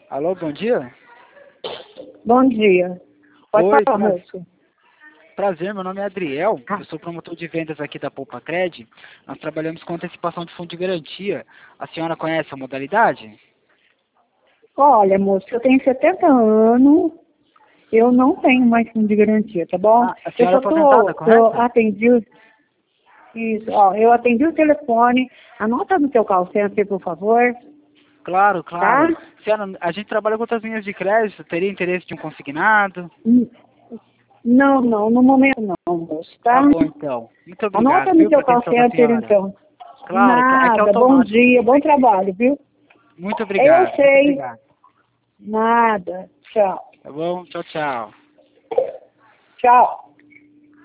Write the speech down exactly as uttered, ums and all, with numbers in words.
Alô, bom dia? Bom dia. Pode Oi, falar, pra- moço. prazer, meu nome é Adriel, Ah. eu sou promotor de vendas aqui da Poupa Cred. Nós trabalhamos com antecipação de fundo de garantia. A senhora conhece a modalidade? Olha, moço, eu tenho setenta anos, eu não tenho mais fundo de garantia, tá bom? Ah, a Eu senhora é só aposentada, tô, eu correto? atendi, o- isso, ó, eu atendi o telefone, anota no teu call center, por favor, Claro, tá? claro. Senhora, a gente trabalha com outras linhas de crédito, teria interesse de um consignado? Hum, Não, não, no momento não, moço, tá? Tá bom, então. Muito Anota obrigado, no viu, teu pela call atenção da center, senhora. então. Claro, é que é Nada, bom automático dia, tudo bom aqui. trabalho, viu? Muito Eu obrigado, muito sei, obrigado. nada, tchau, Tá bom? Tchau, tchau. tchau.